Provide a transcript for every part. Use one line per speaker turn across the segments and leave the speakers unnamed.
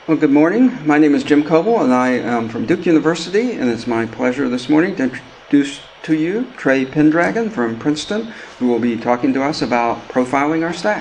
Well, good morning. My name is Jim Coble, and I am from Duke University, and it's my pleasure this morning to introduce to you Trey Pendragon from Princeton, who will be talking to us about profiling our stack.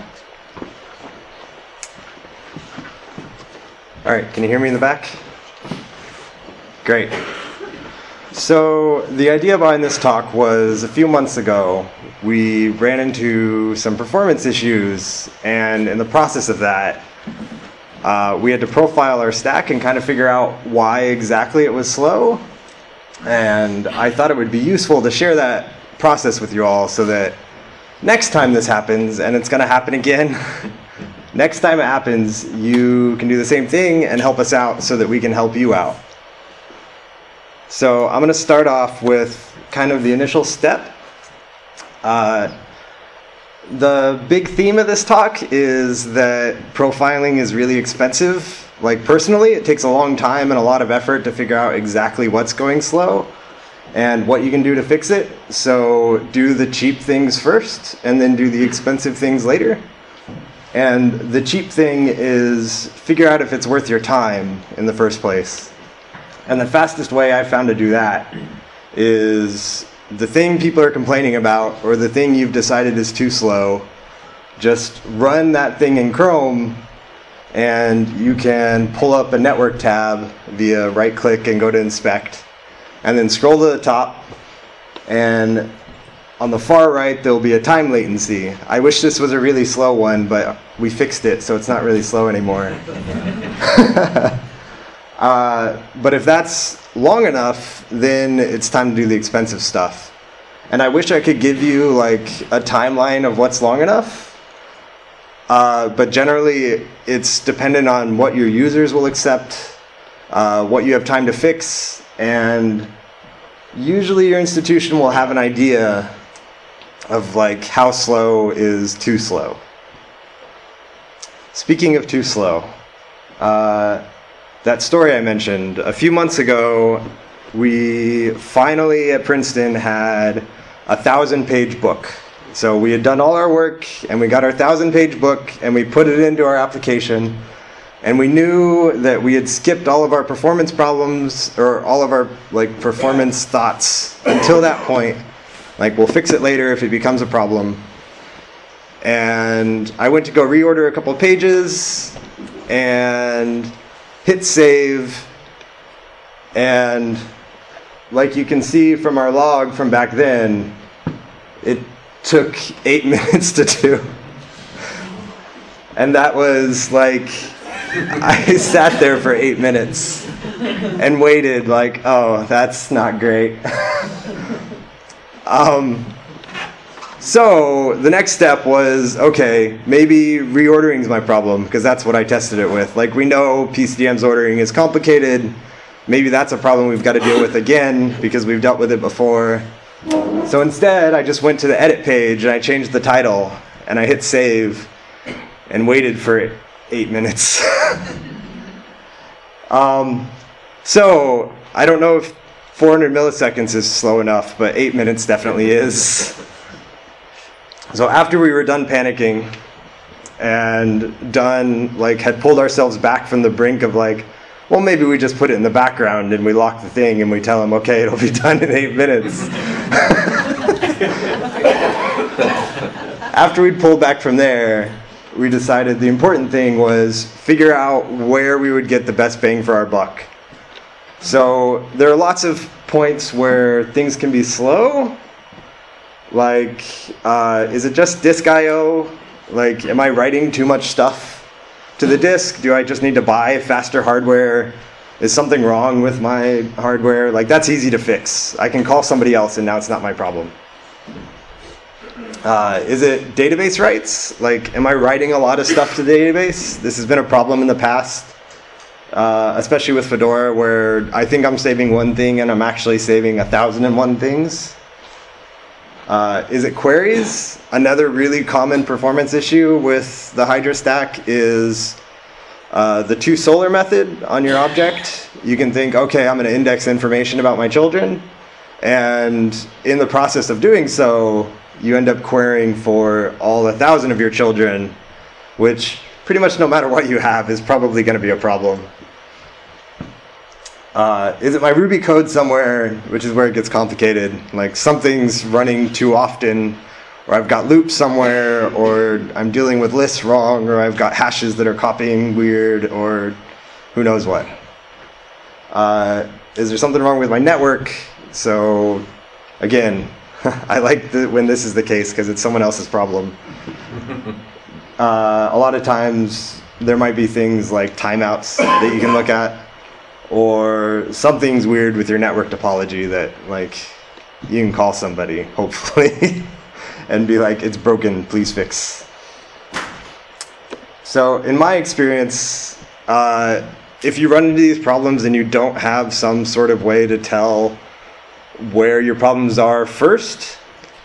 All right, can you hear me in the back? Great. So the idea behind this talk was a few months ago, we ran into some performance issues, and in the process of that, we had to profile our stack and kind of figure out why exactly it was slow. And I thought it would be useful to share that process with you all so that next time this happens, and it's going to happen again, next time it happens, you can do the same thing and help us out so that we can help you out. So I'm going to start off with kind of the initial step. The big theme of this talk is that profiling is really expensive. Like personally, it takes a long time and a lot of effort to figure out exactly what's going slow and what you can do to fix it. So do the cheap things first and then do the expensive things later. And the cheap thing is figure out if it's worth your time in the first place. And the fastest way I found to do that is the thing people are complaining about or the thing you've decided is too slow, just run that thing in Chrome and you can pull up a network tab via right click and go to inspect and then scroll to the top, and on the far right there'll be a time latency. I wish this was a really slow one, but we fixed it so it's not really slow anymore. But if that's long enough, then it's time to do the expensive stuff. And I wish I could give you like a timeline of what's long enough. But generally, it's dependent on what your users will accept, what you have time to fix, and usually your institution will have an idea of like how slow is too slow. Speaking of too slow, that story I mentioned, a few months ago, we finally at Princeton had a 1,000-page book. So we had done all our work, and we got our 1,000-page book, and we put it into our application, and we knew that we had skipped all of our performance problems, or all of our like performance thoughts until that point. Like, we'll fix it later if it becomes a problem. And I went to go reorder a couple of pages, and hit save, and like you can see from our log from back then, it took 8 minutes to do. And that was like, I sat there for 8 minutes and waited like, oh, that's not great. So the next step was, okay, maybe reordering is my problem, because that's what I tested it with. Like, we know PCDM's ordering is complicated. Maybe that's a problem we've got to deal with again, because we've dealt with it before. So instead, I just went to the edit page, and I changed the title, and I hit save, and waited for 8 minutes. So I don't know if 400 milliseconds is slow enough, but 8 minutes definitely is. So after we were done panicking and had pulled ourselves back from the brink of like, well, maybe we just put it in the background and we lock the thing and we tell them, okay, it'll be done in 8 minutes. After we'd pulled back from there, we decided the important thing was figure out where we would get the best bang for our buck. So there are lots of points where things can be slow. Like, is it just disk I/O? Like, am I writing too much stuff to the disk? Do I just need to buy faster hardware? Is something wrong with my hardware? Like, that's easy to fix. I can call somebody else and now it's not my problem. Is it database writes? Like, am I writing a lot of stuff to the database? This has been a problem in the past, especially with Fedora, where I think I'm saving one thing and I'm actually saving 1,001 things. Is it queries? Another really common performance issue with the Hydra stack is the toSolar method on your object. You can think, okay, I'm going to index information about my children. And in the process of doing so, you end up querying for all 1,000 of your children, which pretty much no matter what you have is probably going to be a problem. Is it my Ruby code somewhere, which is where it gets complicated? Like something's running too often, or I've got loops somewhere, or I'm dealing with lists wrong, or I've got hashes that are copying weird, or who knows what. Is there something wrong with my network? So, again, I like when this is the case because it's someone else's problem. A lot of times there might be things like timeouts that you can look at, or something's weird with your network topology that like you can call somebody, hopefully, and be like, it's broken, please fix. So in my experience, if you run into these problems and you don't have some sort of way to tell where your problems are first,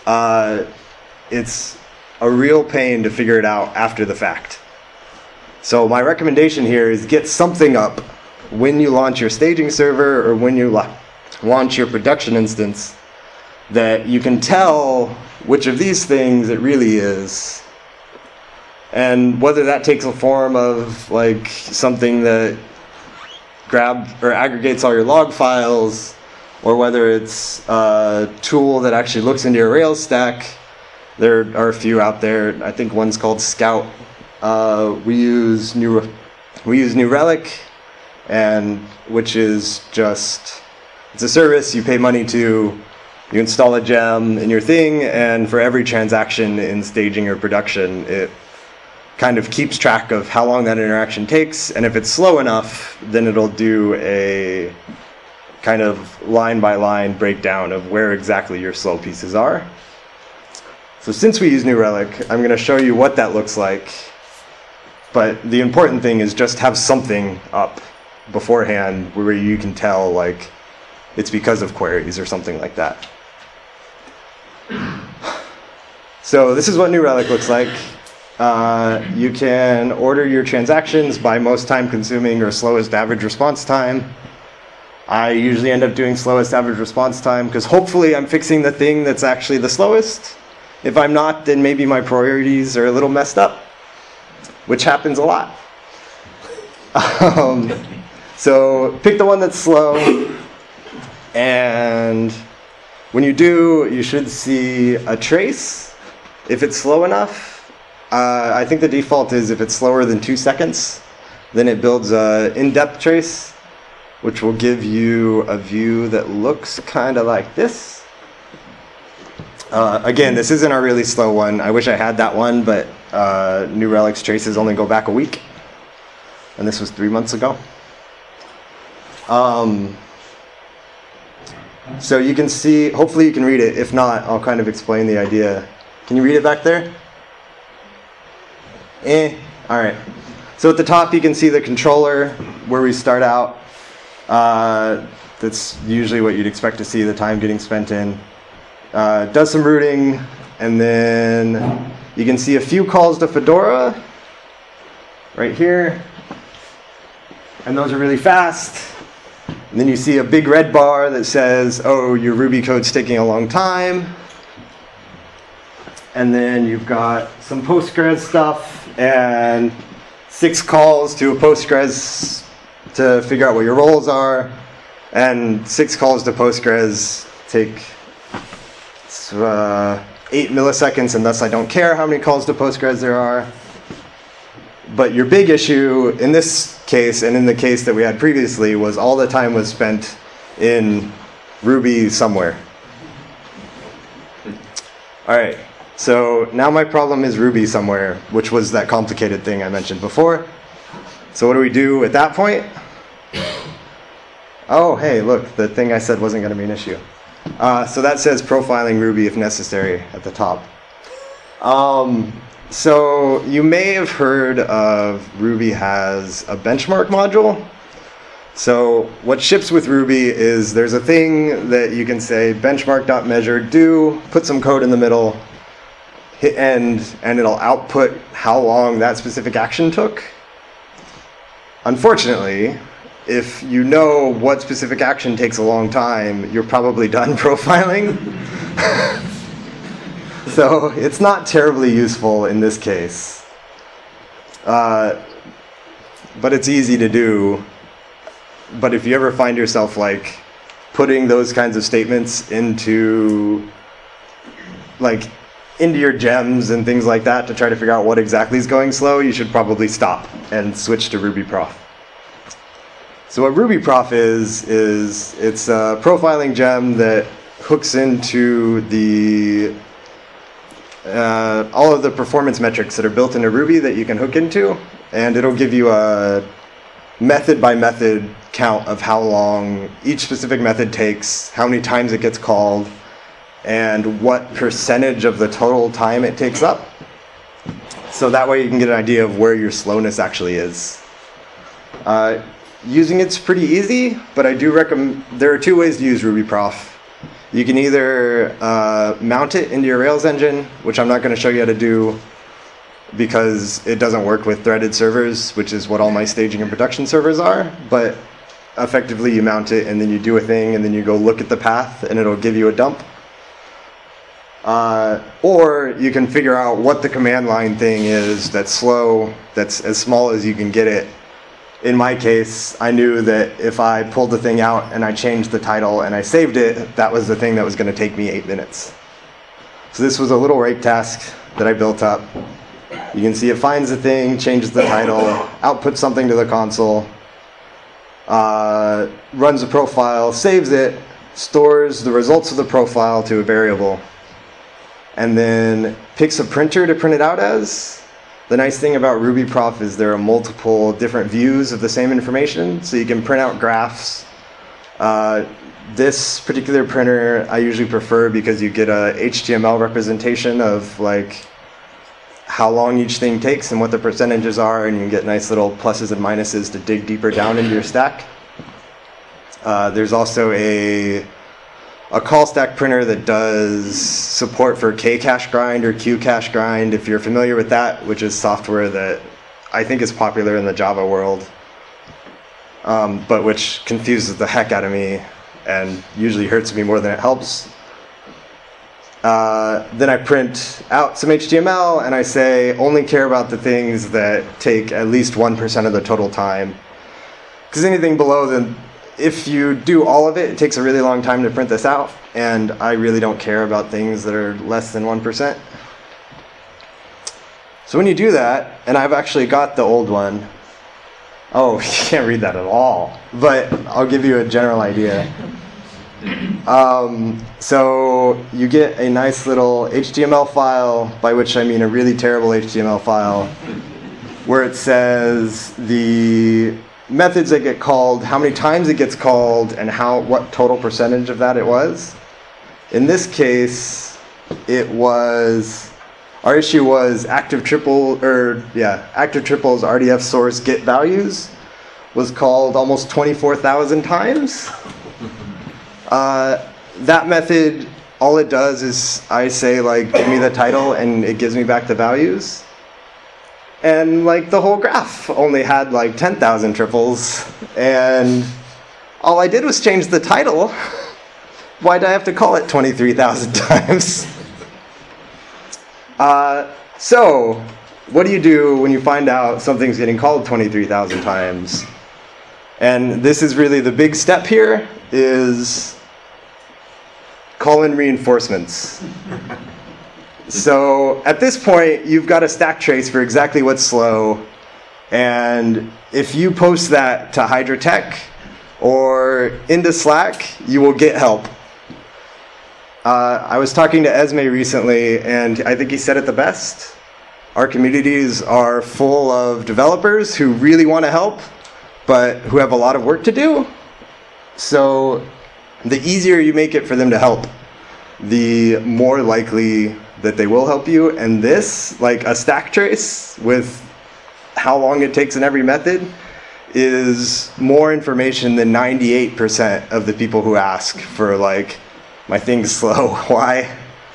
it's a real pain to figure it out after the fact. So my recommendation here is get something up when you launch your staging server or when you launch your production instance that you can tell which of these things it really is. And whether that takes a form of like something that grabs or aggregates all your log files, or whether it's a tool that actually looks into your Rails stack. There are a few out there. I think one's called Scout. We use New Relic, and which is just, it's a service you pay money to. You install a gem in your thing, and for every transaction in staging or production, it kind of keeps track of how long that interaction takes, and if it's slow enough, then it'll do a kind of line-by-line breakdown of where exactly your slow pieces are. So since we use New Relic, I'm going to show you what that looks like, but the important thing is just have something up beforehand where you can tell like it's because of queries or something like that. So this is what New Relic looks like. You can order your transactions by most time consuming or slowest average response time. I usually end up doing slowest average response time because hopefully I'm fixing the thing that's actually the slowest. If I'm not, then maybe my priorities are a little messed up, which happens a lot. So pick the one that's slow, and when you do, you should see a trace. If it's slow enough, I think the default is if it's slower than 2 seconds, then it builds an in-depth trace, which will give you a view that looks kind of like this. Again, this isn't our really slow one. I wish I had that one, but New Relic's traces only go back a week, and this was 3 months ago. So you can see, hopefully you can read it. If not, I'll kind of explain the idea. Can you read it back there? All right. So at the top you can see the controller where we start out. That's usually what you'd expect to see the time getting spent in. Does some rooting, and then you can see a few calls to Fedora right here. And those are really fast. And then you see a big red bar that says, oh, your Ruby code's taking a long time. And then you've got some Postgres stuff and 6 calls to a Postgres to figure out what your roles are. And 6 calls to Postgres take 8 milliseconds, and thus I don't care how many calls to Postgres there are. But your big issue in this case, and in the case that we had previously, was all the time was spent in Ruby somewhere. All right, so now my problem is Ruby somewhere, which was that complicated thing I mentioned before. So what do we do at that point? Oh, hey, look, the thing I said wasn't going to be an issue. So that says profiling Ruby if necessary at the top. So you may have heard of Ruby has a benchmark module. So what ships with Ruby is there's a thing that you can say benchmark.measure do, put some code in the middle, hit end, and it'll output how long that specific action took. Unfortunately, if you know what specific action takes a long time, you're probably done profiling. So it's not terribly useful in this case. But it's easy to do. But if you ever find yourself like putting those kinds of statements into your gems and things like that to try to figure out what exactly is going slow, you should probably stop and switch to RubyProf. So what RubyProf is it's a profiling gem that hooks into the all of the performance metrics that are built into Ruby that you can hook into, and it'll give you a method by method count of how long each specific method takes, how many times it gets called, and what percentage of the total time it takes up. So that way you can get an idea of where your slowness actually is. Using it's pretty easy, but I do recommend, there are two ways to use RubyProf. You can either mount it into your Rails engine, which I'm not going to show you how to do because it doesn't work with threaded servers, which is what all my staging and production servers are, but effectively you mount it and then you do a thing and then you go look at the path and it'll give you a dump. Or you can figure out what the command line thing is that's slow, that's as small as you can get it. In my case, I knew that if I pulled the thing out and I changed the title and I saved it, that was the thing that was going to take me 8 minutes. So this was a little rake task that I built up. You can see it finds the thing, changes the title, outputs something to the console, runs a profile, saves it, stores the results of the profile to a variable, and then picks a printer to print it out as. The nice thing about RubyProf is there are multiple different views of the same information, so you can print out graphs. This particular printer I usually prefer because you get a HTML representation of like how long each thing takes and what the percentages are, and you can get nice little pluses and minuses to dig deeper down into your stack. There's also a call stack printer that does support for K-cache grind or Q-cache grind, if you're familiar with that, which is software that I think is popular in the Java world, but which confuses the heck out of me and usually hurts me more than it helps. Then I print out some HTML and I say only care about the things that take at least 1% of the total time. Because anything below the, if you do all of it, it takes a really long time to print this out, and I really don't care about things that are less than 1%. So when you do that, and I've actually got the old one. Oh, you can't read that at all, but I'll give you a general idea. So you get a nice little HTML file, by which I mean a really terrible HTML file, where it says the methods that get called, how many times it gets called, and what total percentage of that it was. In this case, our issue was active triple's RDF source get values was called almost 24,000 times. That method, all it does is I say like, give me the title, and it gives me back the values. And like the whole graph only had like 10,000 triples, and all I did was change the title. Why did I have to call it 23,000 times? So what do you do when you find out something's getting called 23,000 times? And this is really the big step here, is call in reinforcements. So at this point, you've got a stack trace for exactly what's slow. And if you post that to Hydra Tech or into Slack, you will get help. I was talking to Esme recently, and I think he said it the best. Our communities are full of developers who really want to help, but who have a lot of work to do. So the easier you make it for them to help, the more likely that they will help you. And this, like a stack trace with how long it takes in every method, is more information than 98% of the people who ask for like, my thing's slow, why?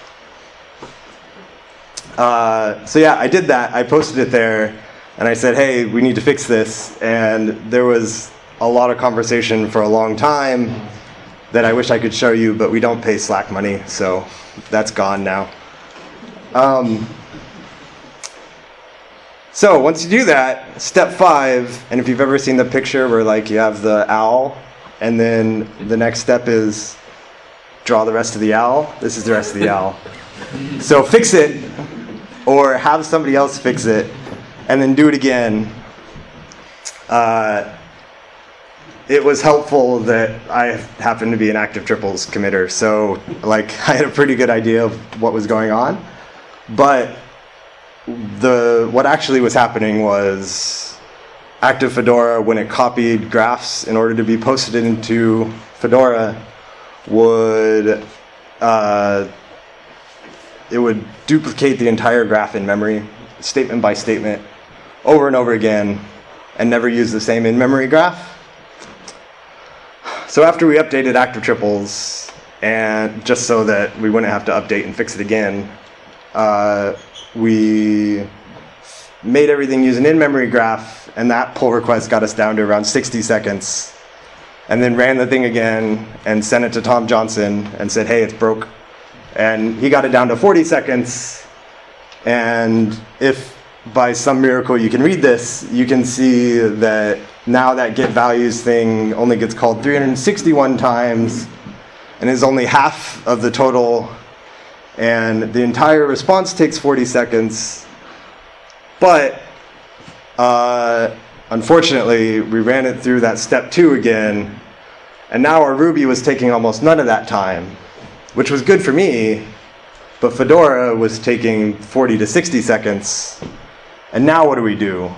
So yeah, I did that. I posted it there, and I said, hey, we need to fix this. And there was a lot of conversation for a long time that I wish I could show you, but we don't pay Slack money, so that's gone now. So once you do that, step 5, and if you've ever seen the picture where like you have the owl, and then the next step is draw the rest of the owl, this is the rest of the owl. So fix it, or have somebody else fix it, and then do it again. It was helpful that I happened to be an active triples committer, so like I had a pretty good idea of what was going on. But what actually was happening was Active Fedora, when it copied graphs in order to be posted into Fedora, it would duplicate the entire graph in memory, statement by statement, over and over again, and never use the same in-memory graph. So after we updated Active Triples, and just so that we wouldn't have to update and fix it again, we made everything use an in-memory graph, and that pull request got us down to around 60 seconds. And then ran the thing again and sent it to Tom Johnson and said, hey, it's broke. And he got it down to 40 seconds. And if by some miracle you can read this, you can see that now that get values thing only gets called 361 times and is only half of the total. And the entire response takes 40 seconds. But unfortunately, we ran it through that step 2 again, and now our Ruby was taking almost none of that time, which was good for me, but Fedora was taking 40 to 60 seconds. And now what do we do?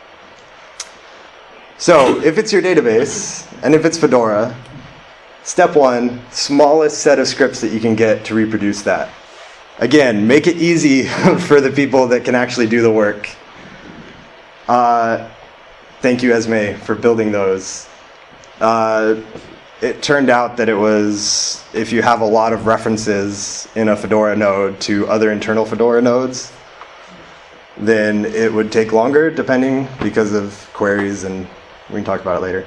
So if it's your database, and if it's Fedora, step 1, smallest set of scripts that you can get to reproduce that. Again, make it easy for the people that can actually do the work. Thank you, Esme, for building those. It turned out that it was, if you have a lot of references in a Fedora node to other internal Fedora nodes, then it would take longer, depending, because of queries, and we can talk about it later.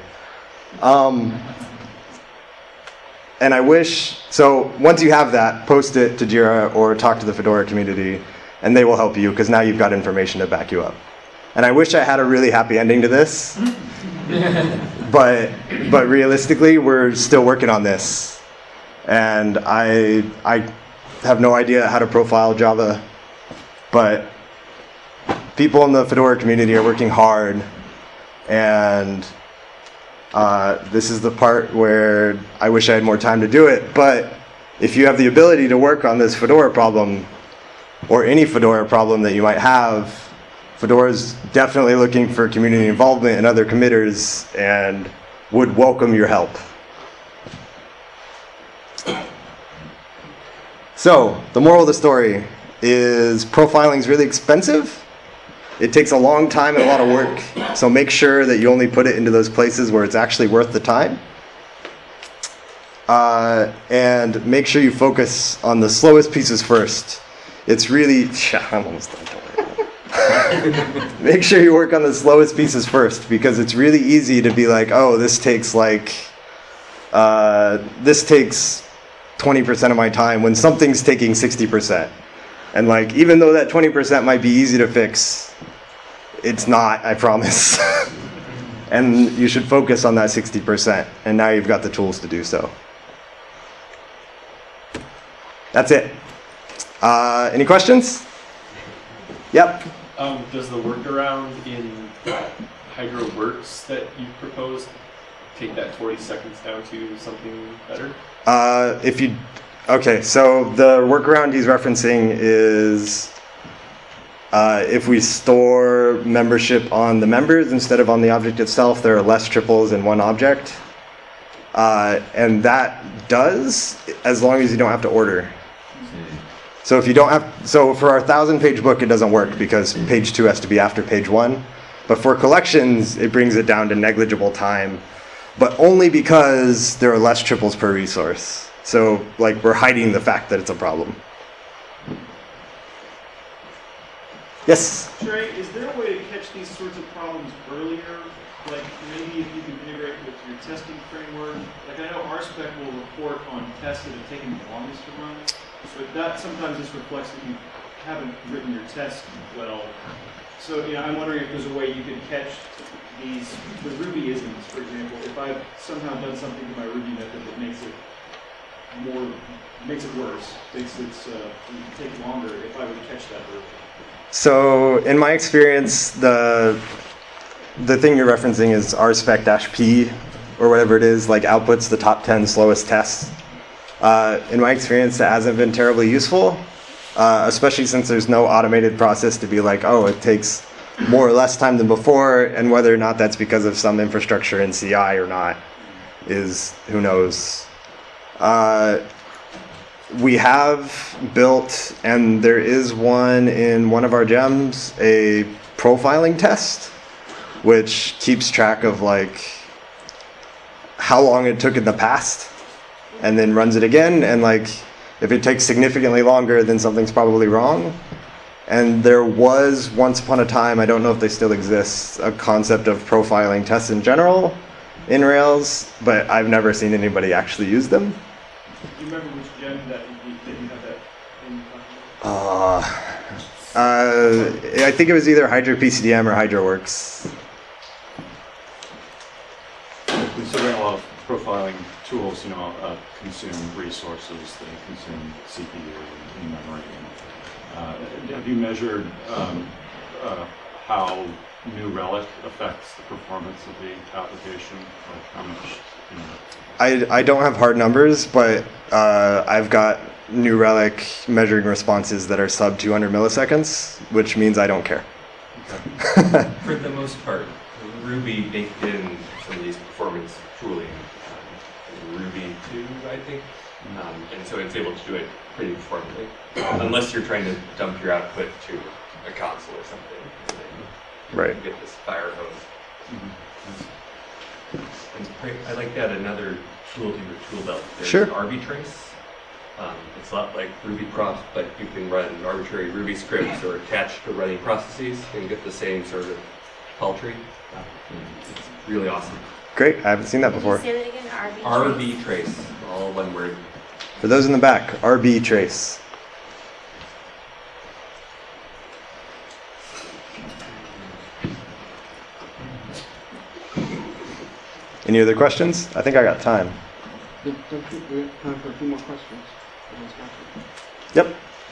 And I wish, so once you have that, post it to Jira or talk to the Fedora community, and they will help you, because now you've got information to back you up. And I wish I had a really happy ending to this, but realistically, we're still working on this. And I have no idea how to profile Java, but people in the Fedora community are working hard, and this is the part where I wish I had more time to do it. But if you have the ability to work on this Fedora problem, or any Fedora problem that you might have, Fedora is definitely looking for community involvement and other committers, and would welcome your help. So, the moral of the story is profiling is really expensive. It takes a long time and a lot of work, so make sure that you only put it into those places where it's actually worth the time. And make sure you focus on the slowest pieces first. It's really, I'm almost done. Make sure you work on the slowest pieces first, because it's really easy to be like, oh, this takes 20% of my time when something's taking 60%. And like, even though that 20% might be easy to fix, it's not, I promise. And you should focus on that 60%, and now you've got the tools to do so. That's it. Any questions? Yep.
Does the workaround in HydroWorks that you proposed take that 40 seconds down to something better?
Okay, so the workaround he's referencing is if we store membership on the members instead of on the object itself, there are less triples in one object. And that does, as long as you don't have to order. So if you don't have, so for our 1,000-page book, it doesn't work because page 2 has to be after page 1. But for collections, it brings it down to negligible time, but only because there are less triples per resource. So like, we're hiding the fact that it's a problem. Yes?
Trey, is there a way to catch these sorts of problems earlier? Like maybe if you can integrate with your testing framework. Like I know RSpec will report on tests that have taken the longest to run, but that sometimes just reflects that you haven't written your test well. So I'm wondering if there's a way you could catch these the Ruby isms, for example. If I've somehow done something to my Ruby method that makes it worse, makes it take longer, if I would catch that early.
So in my experience, the thing you're referencing is rspec-p or whatever it is, like outputs the top 10 slowest tests. In my experience, that hasn't been terribly useful, especially since there's no automated process to be like, oh, it takes more or less time than before, and whether or not that's because of some infrastructure in CI or not is who knows. We have built, and there is one in one of our gems, a profiling test, which keeps track of like how long it took in the past, and then runs it again, and like if it takes significantly longer, then something's probably wrong. And there was once upon a time, I don't know if they still exist, a concept of profiling tests in general in Rails, but I've never seen anybody actually use them.
Do you remember which gem that you have that in?
I think it was either HydraPCDM or HydraWorks.
So there are a lot of profiling tools, consume resources, they consume CPU and memory. Have you measured how New Relic affects the performance of the application? Like how much?
I don't have hard numbers, but I've got New Relic measuring responses that are sub 200 milliseconds, which means I don't care.
Okay. For the most part, Ruby baked in some of these performance tooling. Ruby 2, I think. And so it's able to do it pretty performantly. Unless you're trying to dump your output to a console or something. And then
Right.
you get this fire hose. And I like to add another tool to your tool belt. There's
Sure.
Arbitrace. It's a lot like RubyProf, but you can run arbitrary Ruby scripts or attach to running processes and get the same sort of paltry. It's really awesome.
Great, I haven't seen that before.
Say that again,
RBtrace, all one word.
For those in the back, RBtrace. Any other questions? I think I got time.
We have time for a few more questions.
Yep.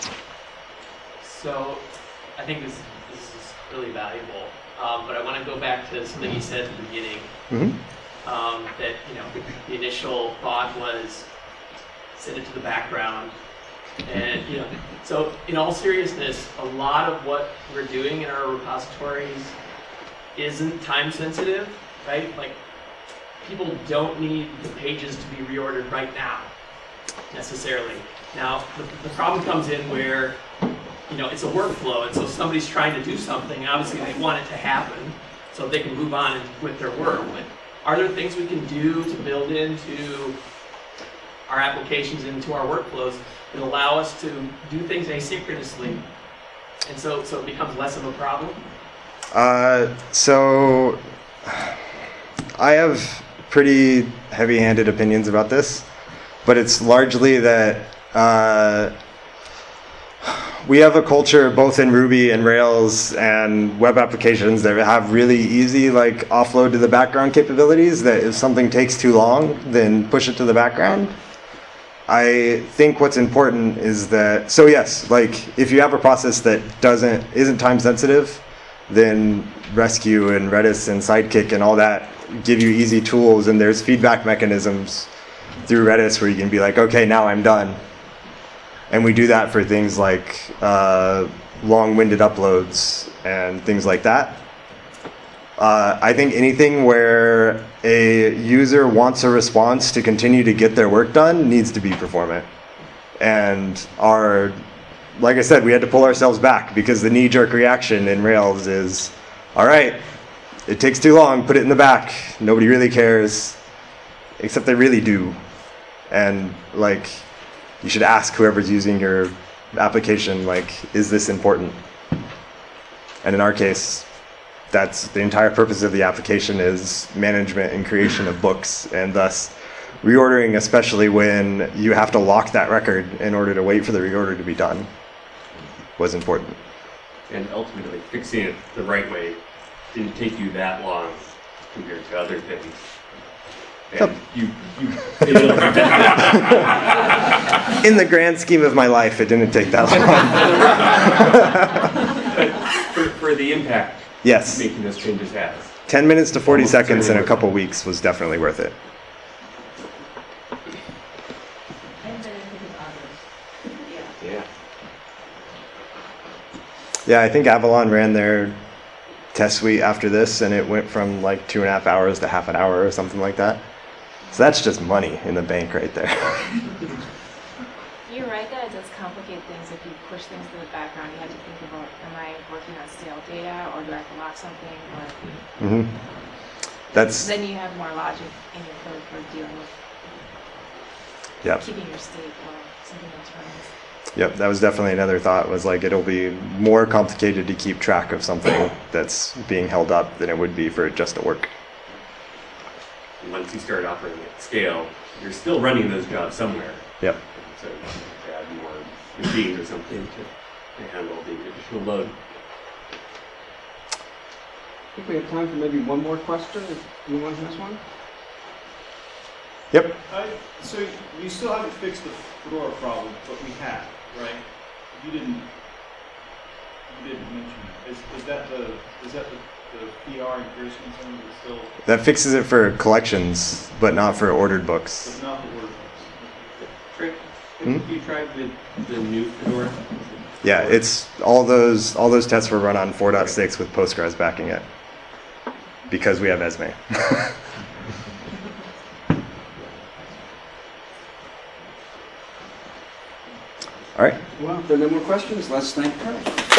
So I think this is really valuable, but I want to go back to something you said at the beginning.
Mm-hmm.
That the initial thought was send it to the background, and so in all seriousness, a lot of what we're doing in our repositories isn't time sensitive, right? Like people don't need the pages to be reordered right now necessarily. Now the problem comes in where it's a workflow, and so somebody's trying to do something. Obviously, they want it to happen so they can move on with their work. But are there things we can do to build into our applications, into our workflows, that allow us to do things asynchronously, and so it becomes less of a problem?
So I have pretty heavy-handed opinions about this, but it's largely that we have a culture both in Ruby and Rails and web applications that have really easy offload to the background capabilities, that if something takes too long, then push it to the background. I think what's important is that, so yes, if you have a process that isn't time sensitive, then Rescue and Redis and Sidekick and all that give you easy tools, and there's feedback mechanisms through Redis where you can be like, okay, now I'm done. And we do that for things like long-winded uploads and things like that. I think anything where a user wants a response to continue to get their work done needs to be performant. And like I said, we had to pull ourselves back because the knee-jerk reaction in Rails is, all right, it takes too long, put it in the back. Nobody really cares, except they really do. And you should ask whoever's using your application, is this important? And in our case, that's the entire purpose of the application, is management and creation of books, and thus reordering, especially when you have to lock that record in order to wait for the reorder to be done. was important.
And ultimately, fixing it the right way didn't take you that long compared to other things. And you failed.
In the grand scheme of my life, it didn't take that long.
for the impact
Yes.
making those changes has.
10 minutes to 40
Almost
seconds in a
certainly
couple weeks was definitely worth it.
Yeah.
Yeah, I think Avalon ran their test suite after this, and it went from like 2.5 hours to half an hour or something like that. So that's just money in the bank right there.
You're right that it does complicate things if you push things to the background. You have to think about, am I working on stale data, or do I have to lock something, or
That's
then you have more logic in your code for dealing with
yep.
keeping your state while something else runs.
Yep, that was definitely another thought, was like it'll be more complicated to keep track of something that's being held up than it would be for it just to work.
And once you start operating at scale, you're still running those jobs somewhere.
Yep.
So you have to add more machines or something to handle the additional load.
I think we have time for maybe one more question, if anyone has one.
Yep.
So you still haven't fixed the Fedora problem, but we have, right? You didn't mention it. Is that the PR and Pearson thing that's still,
That fixes it for collections, but not for ordered books.
but not the word books?
Have you tried the new Fedora?
Yeah, it's all those tests were run on 4.6 with Postgres backing it, because we have Esme.
All right. Well, if there are no more questions, let's thank Trey.